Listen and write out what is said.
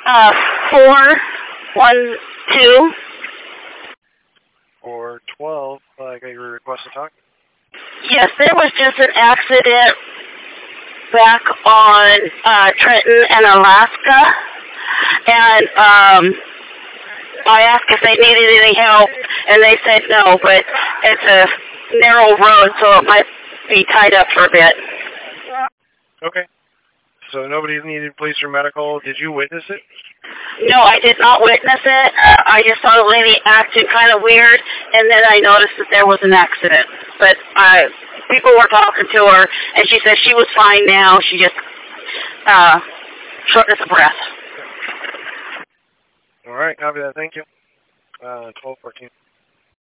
412. 412. I got your request to talk. Yes, there was just an accident back on Trenton and Alaska, and I asked if they needed any help, and they said no, but it's a narrow road, so it might be tied up for a bit. Okay. So nobody needed police or medical. Did you witness it? No, I did not witness it. I just saw the lady acting kind of weird, and then I noticed that there was an accident. But people were talking to her, and she said she was fine now. She just shortness of breath. All right, copy that. Thank you. 1214.